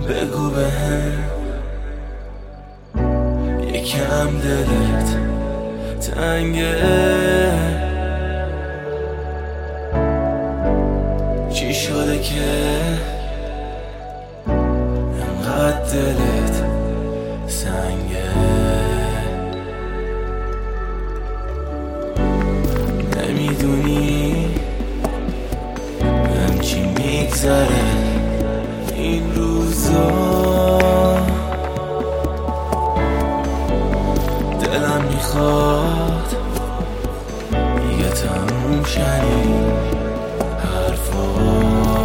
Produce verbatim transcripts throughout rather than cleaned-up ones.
بگو بهم یکم دلت تنگه، چی شده که انقدر دلت سنگه؟ نمیدونی بهم چی میگذره این روزا، دلم میخواد دیگه تموم شنی حرفا،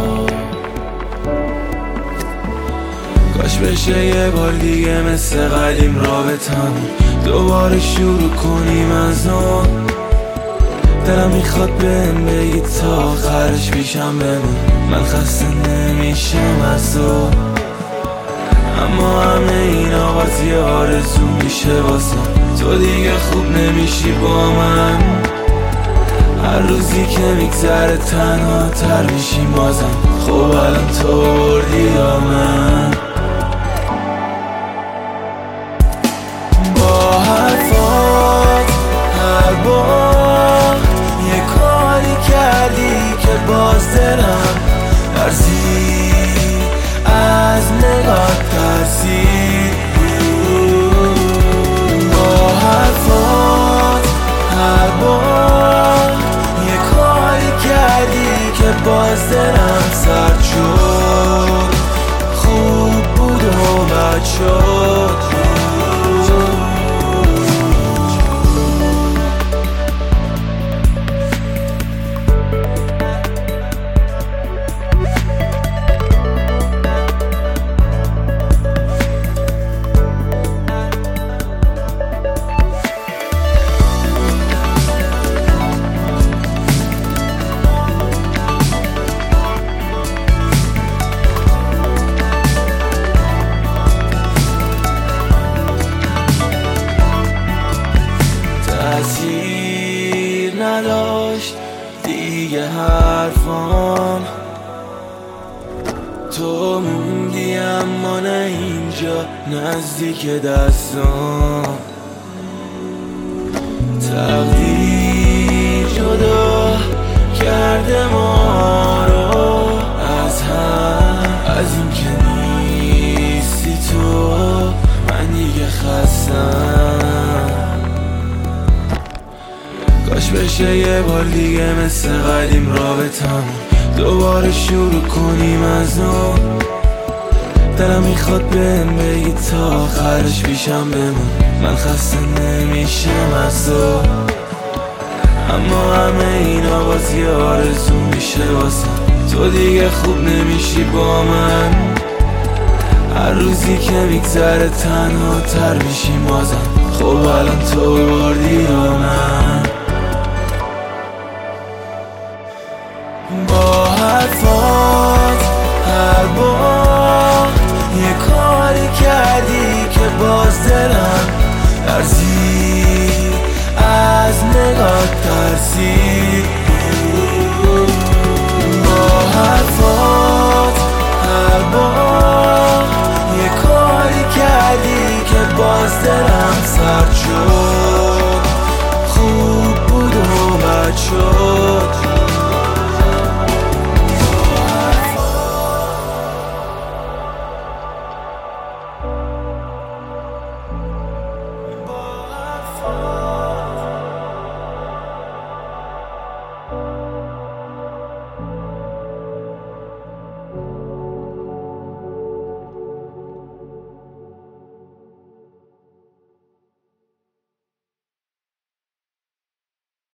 کاش بشه یه بار دیگه مثل قدیم رابطم دوباره شروع کنیم از نو. دلم میخواد بهم بگی تا آخرش پیشم بمون، من خسته نمیشم از تو، اما همه اینا باز یه آرزو میشه واسم. تو دیگه خوب نمیشی با من، هر روزی که میگذره تنها تر میشیم بازم. خب الان تو بردی یا من؟ با حرفات هر بار یه کاری کردی که باز دلم لرزید، از نگاه ترسید. با حرفات هر بار یه کاری کردی که باز دلم سرد شد، خوب بود و بد شد. تأثیر نداشت دیگه حرفام، تو موندی اما نه اینجا نزدیک دستام. تقدیر جدا کرده ما رو از هم، از این که نیستی تو من دیگه خستم. کاش بشه یه بار دیگه مثل قدیم رابطم دوباره شروع کنیم از نو. دلم میخواد بهم بگی تا آخرش پیشم بمون، من خسته نمیشم از تو، اما همه اینا باز یه آرزو میشه واسم. تو دیگه خوب نمیشی با من، هر روزی که میگذره تنها تر میشیم بازم. خب الان تو بردی یا من؟ با حرفات هر بار یه کاری کردی که باز دلم لرزید، از نگاه ترسید.